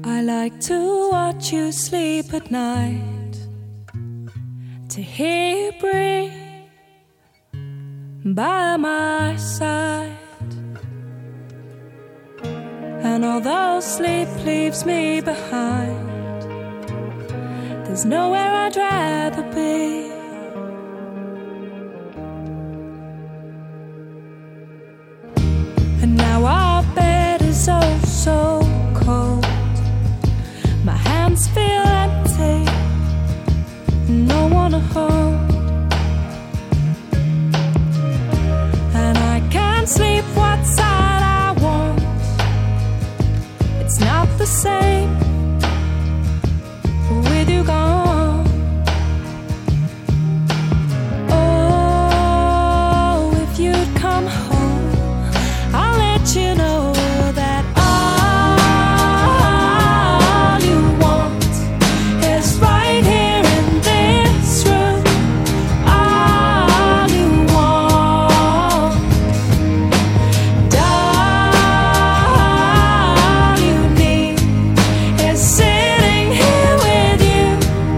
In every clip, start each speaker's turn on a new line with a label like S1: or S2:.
S1: I like to watch you sleep at night, to hear you breathe by my side. And although sleep leaves me behind, there's nowhere I'd rather be. And now our bed is oh so cold. My hands feel empty, no one to hold. And I can't sleep what side I want. It's not the same with you gone. Oh, if you'd come home, I'll let you know that all you want is right here in this room. All you want, all you need is sitting here with you.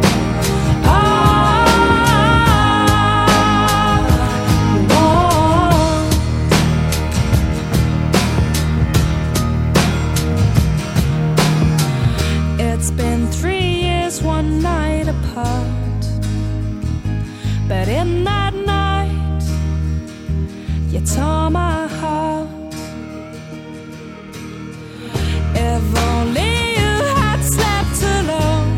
S1: All you want. It's been 3 years, one night apart, but in that night you tore my heart. If only you had slept alone,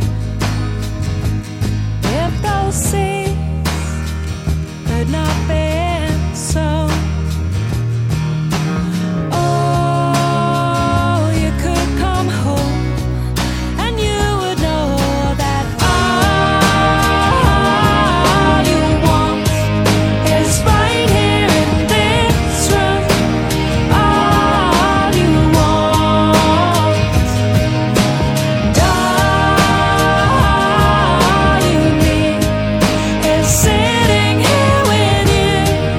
S1: if those seas had not been sown. Oh, you could come home and you would know that all you want is right here in this room. All you want, all you need is sitting here with you.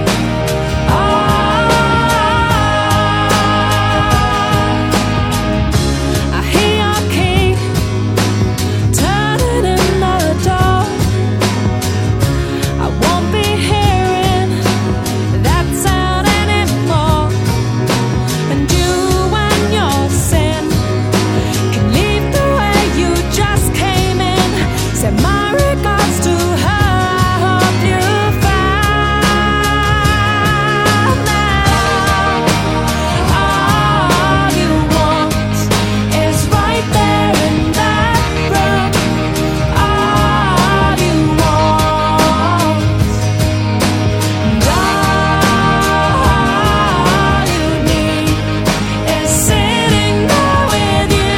S1: I hear your key turning in the door. I won't be hearing that sound anymore. And you and your sin can leave the way you just came in. Send my regards to her. I hope you found that all you want is right there in that room. All you want, all you need is sitting there with you.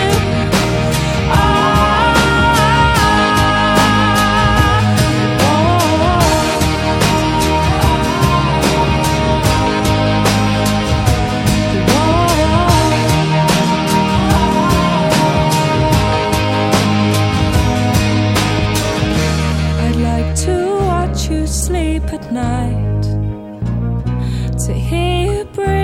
S1: I'd like to watch you sleep at night, to hear you breathe